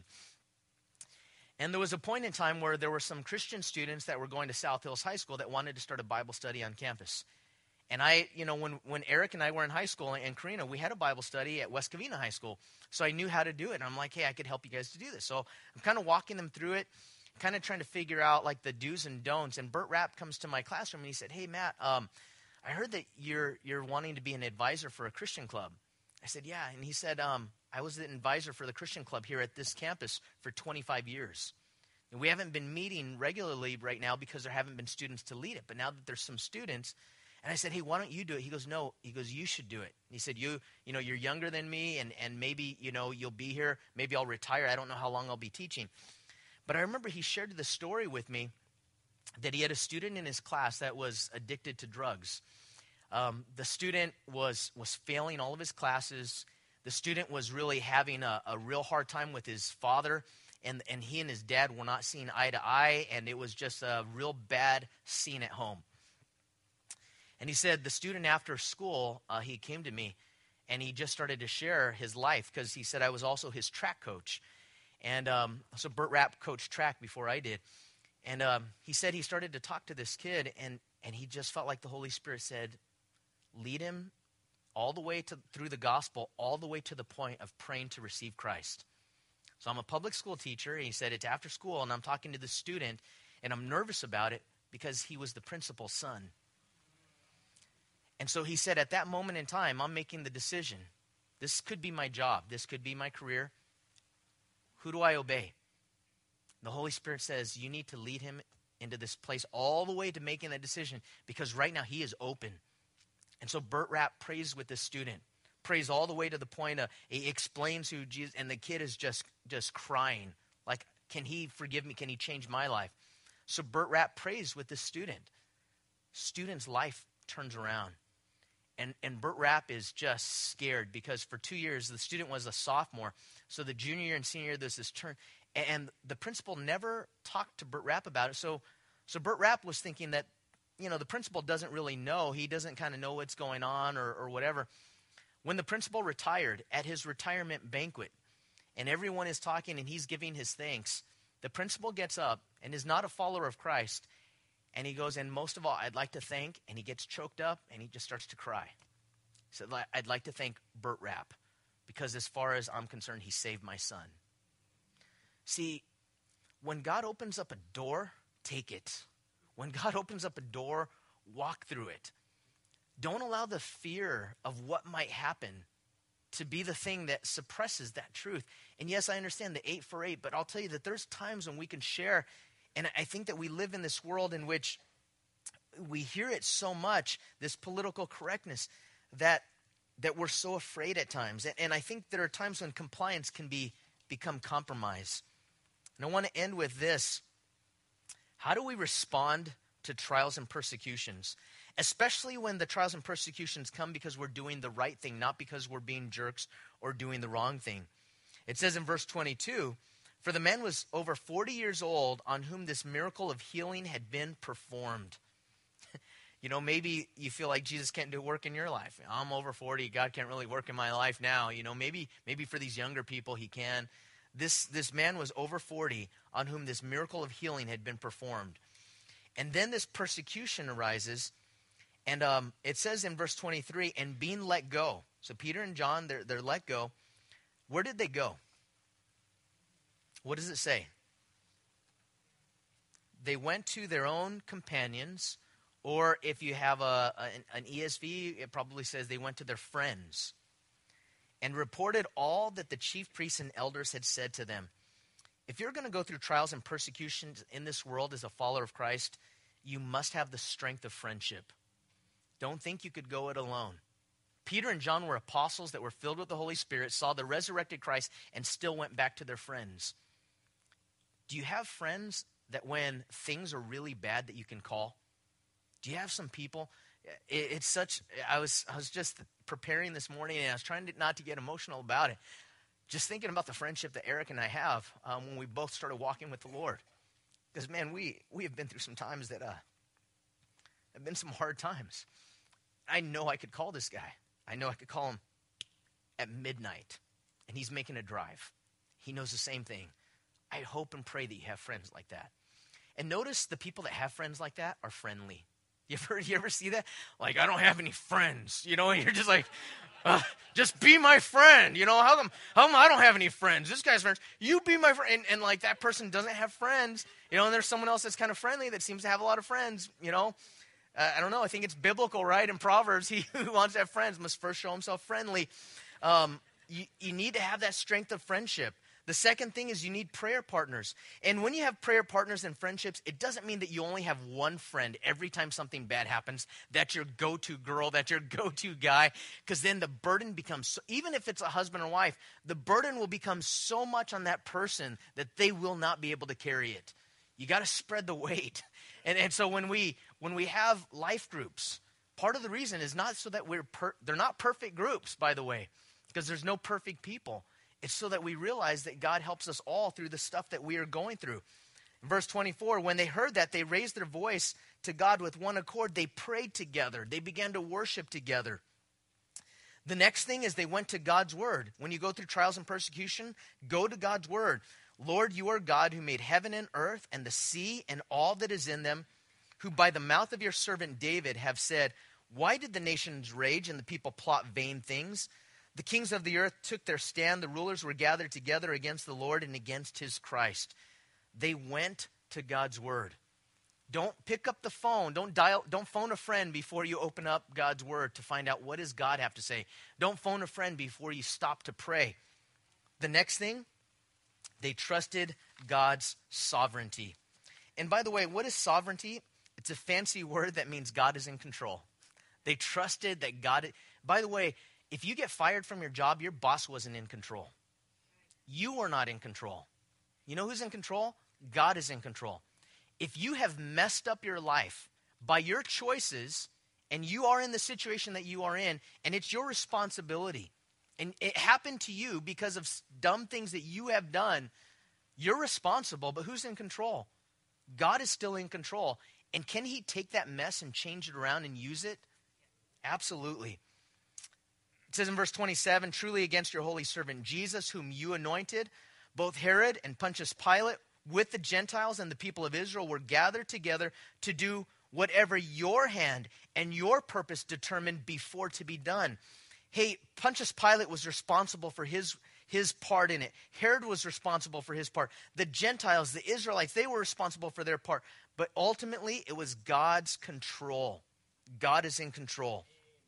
And there was a point in time where there were some Christian students that were going to South Hills High School that wanted to start a Bible study on campus. And I, you know, when, when Eric and I were in high school, and Karina, we had a Bible study at West Covina High School. So I knew how to do it. And I'm like, hey, I could help you guys to do this. So I'm kind of walking them through it, kind of trying to figure out like the do's and don'ts. And Burt Rapp comes to my classroom and he said, hey, Matt, um, I heard that you're you're wanting to be an advisor for a Christian club. I said, yeah. And he said, um, I was an advisor for the Christian club here at this campus for twenty-five years. And we haven't been meeting regularly right now because there haven't been students to lead it. But now that there's some students, and I said, hey, why don't you do it? He goes, no. He goes, you should do it. He said, you you know, you're younger than me, and, and maybe, you know, you'll be here. Maybe I'll retire. I don't know how long I'll be teaching. But I remember he shared the story with me that he had a student in his class that was addicted to drugs. Um, the student was was failing all of his classes. The student was really having a, a real hard time with his father, and, and he and his dad were not seeing eye to eye, and it was just a real bad scene at home. And he said the student after school, uh, he came to me, and he just started to share his life because he said I was also his track coach. And um, so Burt Rapp coached track before I did. And um, he said he started to talk to this kid, and, and he just felt like the Holy Spirit said, lead him all the way to through the gospel, all the way to the point of praying to receive Christ. So I'm a public school teacher, and he said it's after school, and I'm talking to the student, and I'm nervous about it because he was the principal's son. And so he said, at that moment in time, I'm making the decision. This could be my job. This could be my career. Who do I obey? The Holy Spirit says, you need to lead him into this place all the way to making that decision because right now he is open. And so Burt Rapp prays with this student, prays all the way to the point of, he explains who Jesus, and the kid is just, just crying. Like, can he forgive me? Can he change my life? So Burt Rapp prays with this student. Student's life turns around. And and Burt Rapp is just scared because for two years, the student was a sophomore. So the junior year and senior year, there's this turn. And the principal never talked to Burt Rapp about it. So, so Burt Rapp was thinking that, you know, the principal doesn't really know. He doesn't kind of know what's going on or, or whatever. When the principal retired at his retirement banquet, and everyone is talking and he's giving his thanks, the principal gets up and is not a follower of Christ. And he goes, and most of all, I'd like to thank, and he gets choked up, and he just starts to cry. He said, I'd like to thank Burt Rapp, because as far as I'm concerned, he saved my son. See, when God opens up a door, take it. When God opens up a door, walk through it. Don't allow the fear of what might happen to be the thing that suppresses that truth. And yes, I understand the eight for eight, but I'll tell you that there's times when we can share. And I think that we live in this world in which we hear it so much, this political correctness, that that we're so afraid at times. And, and I think there are times when compliance can be become compromise. And I want to end with this. How do we respond to trials and persecutions? Especially when the trials and persecutions come because we're doing the right thing, not because we're being jerks or doing the wrong thing. It says in verse twenty-two, for the man was over forty years old on whom this miracle of healing had been performed. You know, maybe you feel like Jesus can't do work in your life. I'm over forty. God can't really work in my life now. You know, maybe maybe for these younger people he can. This, this man was over forty on whom this miracle of healing had been performed. And then this persecution arises. And um, it says in verse twenty-three, and being let go. So Peter and John, they're, they're let go. Where did they go? What does it say? They went to their own companions, or if you have a, a, an E S V, it probably says they went to their friends, and reported all that the chief priests and elders had said to them. If you're going to go through trials and persecutions in this world as a follower of Christ, you must have the strength of friendship. Don't think you could go it alone. Peter and John were apostles that were filled with the Holy Spirit, saw the resurrected Christ, and still went back to their friends. Do you have friends that when things are really bad that you can call? Do you have some people? It, it's such, I was I was just preparing this morning, and I was trying to, not to get emotional about it. Just thinking about the friendship that Eric and I have um, when we both started walking with the Lord. Because, man, we, we have been through some times that uh, have been some hard times. I know I could call this guy. I know I could call him at midnight, and he's making a drive. He knows the same thing. I hope and pray that you have friends like that. And notice the people that have friends like that are friendly. You ever, you ever see that? Like, I don't have any friends, you know, and you're just like, uh, just be my friend, you know, how come, how come I don't have any friends? This guy's friends, you be my friend, and, and like that person doesn't have friends, you know, and there's someone else that's kind of friendly that seems to have a lot of friends, you know. Uh, I don't know, I think it's biblical, right? In Proverbs, he who wants to have friends must first show himself friendly. Um, you, you need to have that strength of friendship. The second thing is you need prayer partners. And when you have prayer partners and friendships, it doesn't mean that you only have one friend every time something bad happens. That's your go-to girl, that's your go-to guy. Because then the burden becomes, so, even if it's a husband or wife, the burden will become so much on that person that they will not be able to carry it. You got to spread the weight. And, and so when we when we have life groups, part of the reason is not so that we're, per, they're not perfect groups, by the way, because there's no perfect people. It's so that we realize that God helps us all through the stuff that we are going through. In verse twenty-four, when they heard that, they raised their voice to God with one accord. They prayed together. They began to worship together. The next thing is they went to God's word. When you go through trials and persecution, go to God's word. Lord, you are God who made heaven and earth and the sea and all that is in them, who by the mouth of your servant David have said, why did the nations rage and the people plot vain things? The kings of the earth took their stand. The rulers were gathered together against the Lord and against his Christ. They went to God's word. Don't pick up the phone. Don't dial. Don't phone a friend before you open up God's word to find out what does God have to say. Don't phone a friend before you stop to pray. The next thing, they trusted God's sovereignty. And by the way, what is sovereignty? It's a fancy word that means God is in control. They trusted that God, by the way, if you get fired from your job, your boss wasn't in control. You were not in control. You know who's in control? God is in control. If you have messed up your life by your choices and you are in the situation that you are in and it's your responsibility and it happened to you because of dumb things that you have done, you're responsible, but who's in control? God is still in control. And can he take that mess and change it around and use it? Absolutely. It says in verse twenty-seven, truly against your holy servant Jesus, whom you anointed, both Herod and Pontius Pilate with the Gentiles and the people of Israel were gathered together to do whatever your hand and your purpose determined before to be done. Hey, Pontius Pilate was responsible for his, his part in it. Herod was responsible for his part. The Gentiles, the Israelites, they were responsible for their part. But ultimately, it was God's control. God is in control.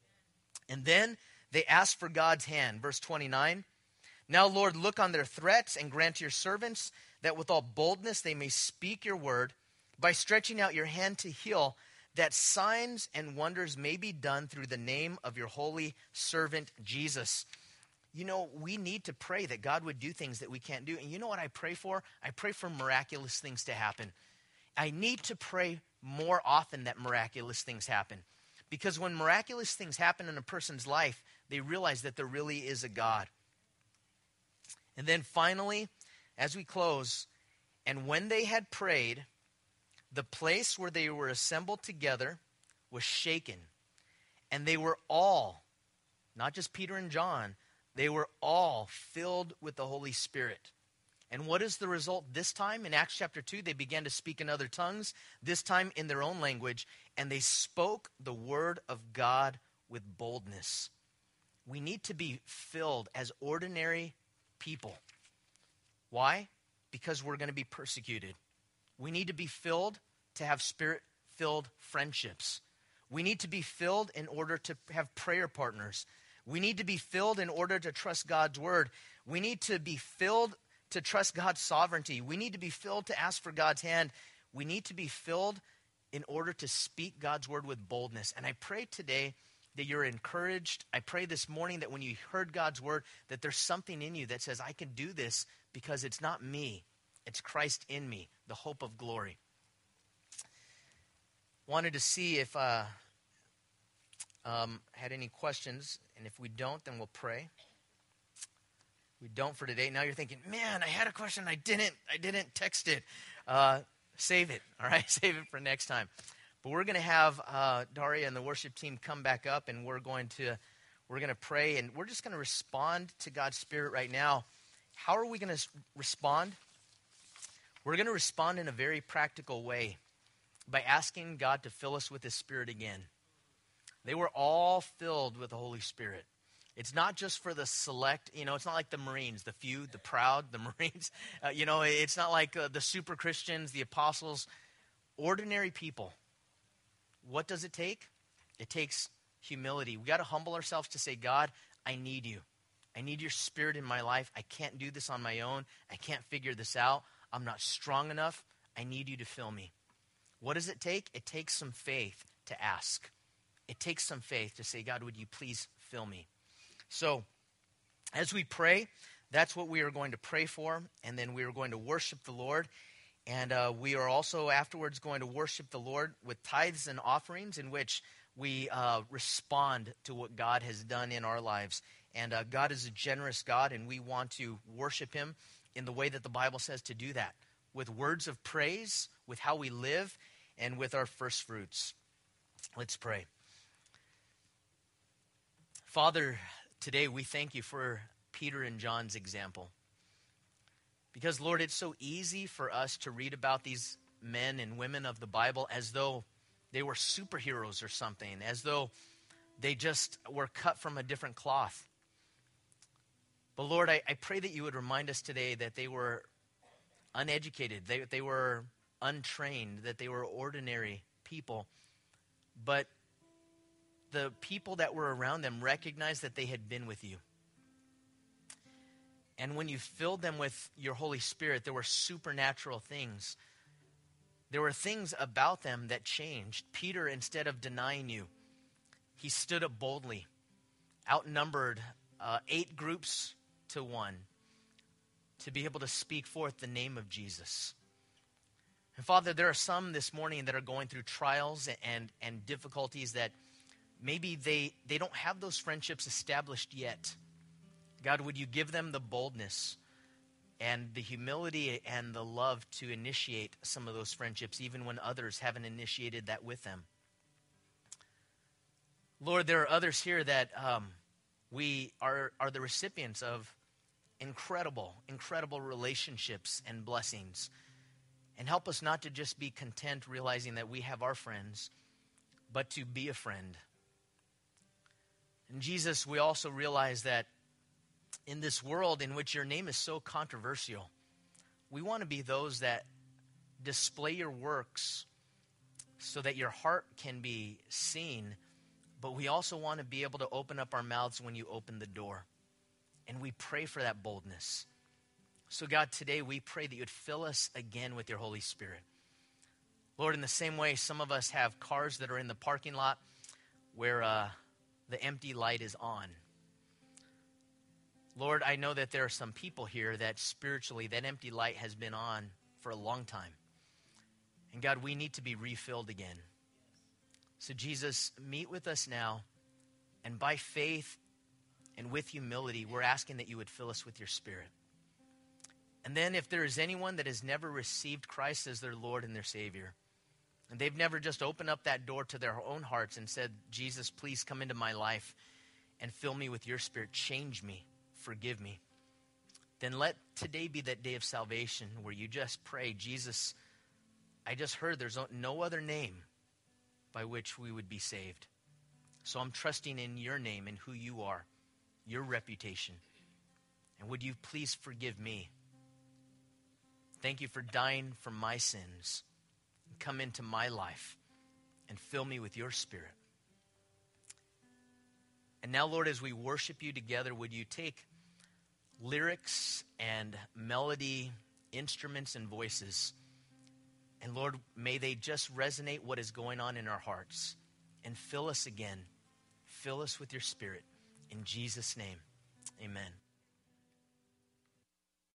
And then they asked for God's hand. Verse twenty-nine, now, Lord, look on their threats and grant your servants that with all boldness they may speak your word by stretching out your hand to heal, that signs and wonders may be done through the name of your holy servant Jesus. You know, we need to pray that God would do things that we can't do. And you know what I pray for? I pray for miraculous things to happen. I need to pray more often that miraculous things happen. Because when miraculous things happen in a person's life, they realize that there really is a God. And then finally, as we close, and when they had prayed, the place where they were assembled together was shaken. And they were all, not just Peter and John, they were all filled with the Holy Spirit. And what is the result this time? In Acts chapter two, they began to speak in other tongues, this time in their own language, and they spoke the word of God with boldness. We need to be filled as ordinary people. Why? Because we're going to be persecuted. We need to be filled to have spirit-filled friendships. We need to be filled in order to have prayer partners. We need to be filled in order to trust God's word. We need to be filled to trust God's sovereignty. We need to be filled to ask for God's hand. We need to be filled in order to speak God's word with boldness. And I pray today that you're encouraged. I pray this morning that when you heard God's word, that there's something in you that says, I can do this because it's not me. It's Christ in me, the hope of glory. Wanted to see if uh, um, had any questions, and if we don't, then we'll pray. We don't for today. Now you're thinking, man, I had a question, I didn't, I didn't text it. Uh, save it, all right? Save it for next time. But we're going to have uh, Daria and the worship team come back up, and we're going to we're going to pray, and we're just going to respond to God's Spirit right now. How are we going to respond? We're going to respond in a very practical way by asking God to fill us with His Spirit again. They were all filled with the Holy Spirit. It's not just for the select, you know, it's not like the Marines, the few, the proud, the Marines. Uh, you know, it's not like uh, the super Christians, the apostles, ordinary people. What does it take? It takes humility. We got to humble ourselves to say, God, I need you. I need your Spirit in my life. I can't do this on my own. I can't figure this out. I'm not strong enough. I need you to fill me. What does it take? It takes some faith to ask. It takes some faith to say, God, would you please fill me? So as we pray, that's what we are going to pray for, and then we are going to worship the Lord. And uh, we are also afterwards going to worship the Lord with tithes and offerings, in which we uh, respond to what God has done in our lives. And uh, God is a generous God, and we want to worship Him in the way that the Bible says to do that, with words of praise, with how we live, and with our first fruits. Let's pray. Father, today we thank you for Peter and John's example. Because, Lord, it's so easy for us to read about these men and women of the Bible as though they were superheroes or something, as though they just were cut from a different cloth. But, Lord, I, I pray that you would remind us today that they were uneducated, they, they were untrained, that they were ordinary people. But the people that were around them recognized that they had been with you. And when you filled them with your Holy Spirit, there were supernatural things. There were things about them that changed. Peter, instead of denying you, he stood up boldly, outnumbered uh, eight groups to one, to be able to speak forth the name of Jesus. And Father, there are some this morning that are going through trials and, and difficulties that maybe they, they don't have those friendships established yet. God, would you give them the boldness and the humility and the love to initiate some of those friendships, even when others haven't initiated that with them? Lord, there are others here that um, we are, are the recipients of incredible, incredible relationships and blessings. And help us not to just be content realizing that we have our friends, but to be a friend. And Jesus, we also realize that in this world in which your name is so controversial, we want to be those that display your works so that your heart can be seen, but we also want to be able to open up our mouths when you open the door. And we pray for that boldness. So God, today we pray that you would fill us again with your Holy Spirit. Lord, in the same way, some of us have cars that are in the parking lot where uh, the empty light is on. Lord, I know that there are some people here that spiritually that empty light has been on for a long time. And God, we need to be refilled again. So Jesus, meet with us now, and by faith and with humility, we're asking that you would fill us with your Spirit. And then if there is anyone that has never received Christ as their Lord and their Savior, and they've never just opened up that door to their own hearts and said, Jesus, please come into my life and fill me with your Spirit, change me, forgive me, then let today be that day of salvation where you just pray, Jesus, I just heard there's no other name by which we would be saved. So I'm trusting in your name and who you are, your reputation. And would you please forgive me? Thank you for dying for my sins. Come into my life and fill me with your Spirit. And now, Lord, as we worship you together, would you take lyrics and melody, instruments and voices, and Lord, may they just resonate what is going on in our hearts and fill us again. Fill us with your Spirit. In Jesus' name, amen.